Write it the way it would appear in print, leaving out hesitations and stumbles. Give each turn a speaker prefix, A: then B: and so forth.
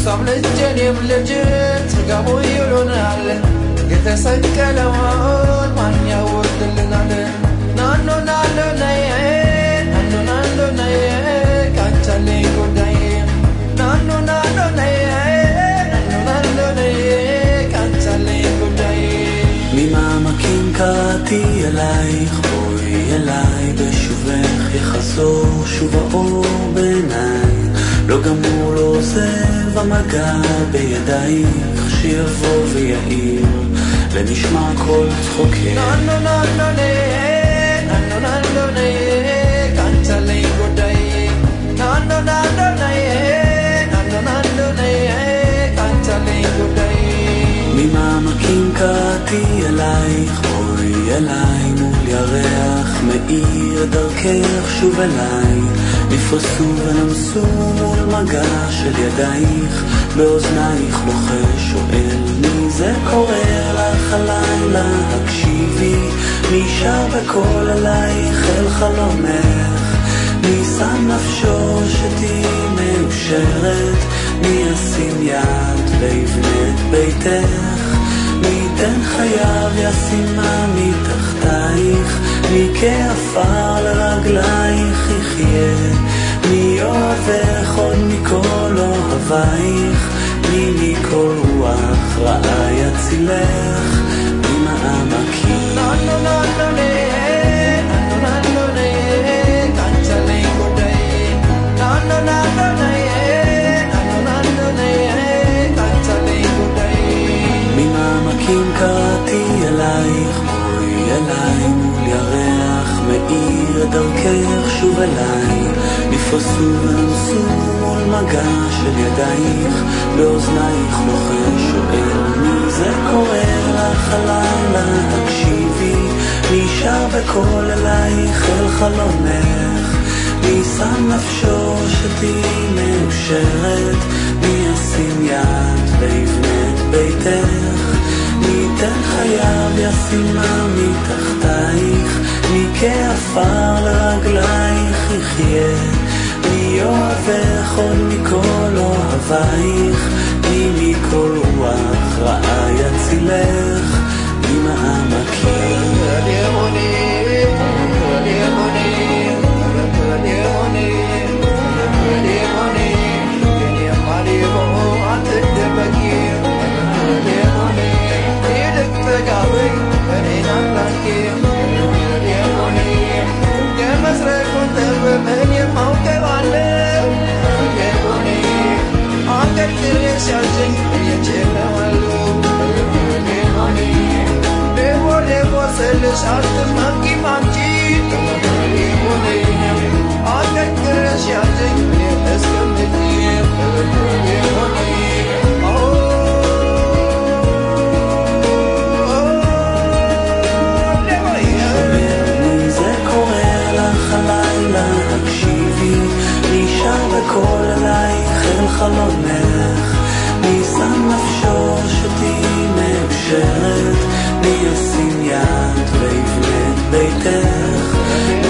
A: ልጅኔም ልጅ ተጋቡ ይሉናል የተሰቀለውን ማን ያወርድልናል ናኖ ናኖ ነይ ናኖ ናኖ ነይ ካንቻለኝ ጉዳይ ናኖ ናኖ ነይ ናኖ ናኖ ነይ ካንቻለኝ ጉዳይ
B: ממעמקים קראתי אלייך בואי אליי בשובך יחזור שוב האור בעיניי לא גמור לא עוזב המגע בידייך שיבוא ויעיר לנשמע כל צחוקך
A: ננו ננו ננו ננו ננו קנצלי גודאי ננו ננו ננו ננו קנצלי גודאי
B: ממעמקים קראתי אלייך בואי אליי מול ירח מאיר דרכך שוב אליי נפרסו ונמסו מול מגע של ידייך באוזנייך לוחש שואל מי זה קורא לך הלילה הקשיבי מי שר בקול עלייך אל חלומך מי שם נפשו שתהי מאושרת מי ישים יד ויבנה את ביתך מי ייתן חייו ישימה מתחתייך מי כעפר לרגלייך יחיה מי אוהבך עוד מכל אוהבייך מי מכל רוח רעה יצילך ממעמקים
A: ננו ננו ננו ננו קנצלי גודאי ננו ננו ננו קנצלי גודאי
B: ממעמקים קראתי אלייך בואי אליי מול ירח מאיר דרכך שוב אליי נפרסו ונמסו מול מגע של ידייך באוזנייך לוחש שואל מי זה קורא לך הלילה הקשיבי מי שר בקול אלייך אל חלומך מי שם נפשו שתהי מאושרת מי ישים יד ויבנה את ביתך מי ייתן חייו ישימה מתחתייך מי כעפר לרגלייך יחיה מי אוהבך עוד מכל אוהבייך מי מכל רוח רעה יצילך ממעמקים
A: כל עלייך אל חלומך מי שם נפשו שתהי מאושרת מי ישים יד ויבנה את ביתך